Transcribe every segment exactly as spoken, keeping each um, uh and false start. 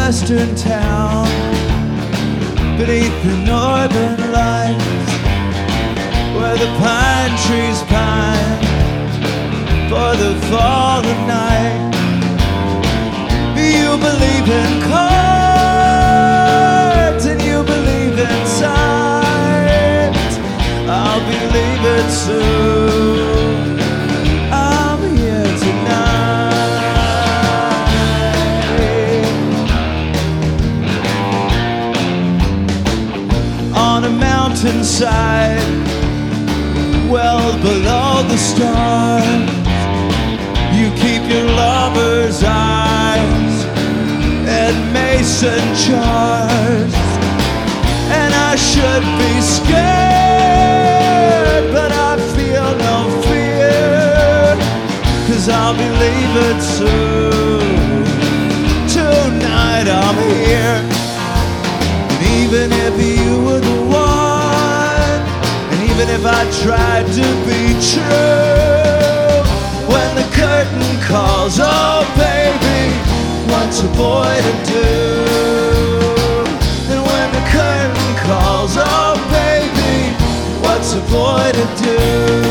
western town beneath the northern lights, where the pine trees pine for the fall of night. You believe in cards and you believe in signs. I'll believe it soon. I'm here tonight. On a mountainside, well below the stars, you keep your lover's eyes and mason jars. And I should be scared, but I feel no fear, 'cause I'll believe it soon. Tonight I'm here. And even if you were the one, and even if I tried to be true, when the curtain calls, oh baby, what's a boy to do? And when the curtain calls, oh baby, what's a boy to do?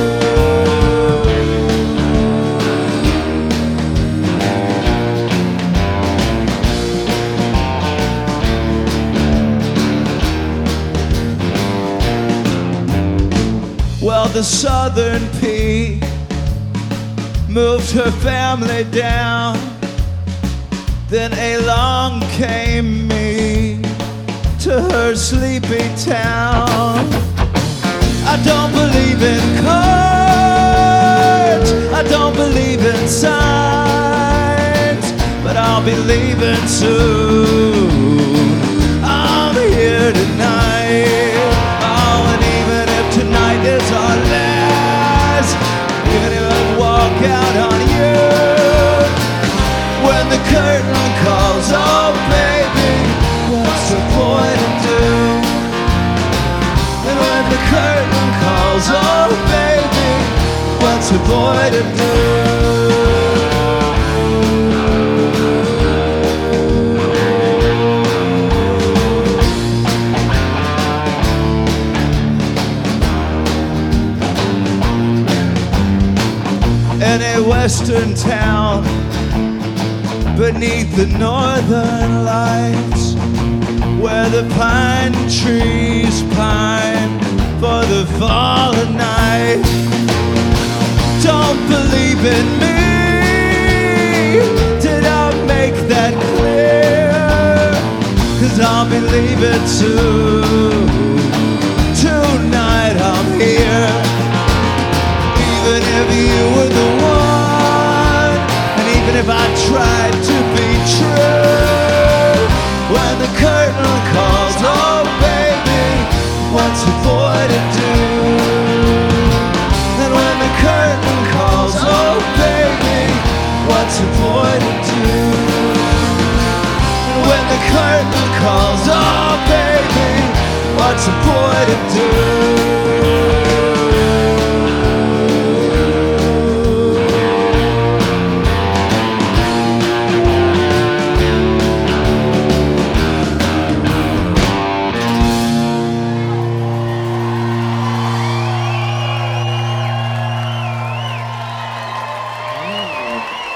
Well, the Southern Peak moved her family down. Then along came me to her sleepy town. I don't believe in cards, I don't believe in signs, but I'll believe it soon. I'm here tonight. Oh, and even if tonight is our last, even if I walk out on you, when the curtain calls, oh baby, what's a boy to do? And when the curtain calls, oh baby, what's a boy to do? In a western town beneath the northern lights, where the pine trees pine for the fall of night. Don't believe in me, did I make that clear? 'Cause I'll believe it soon.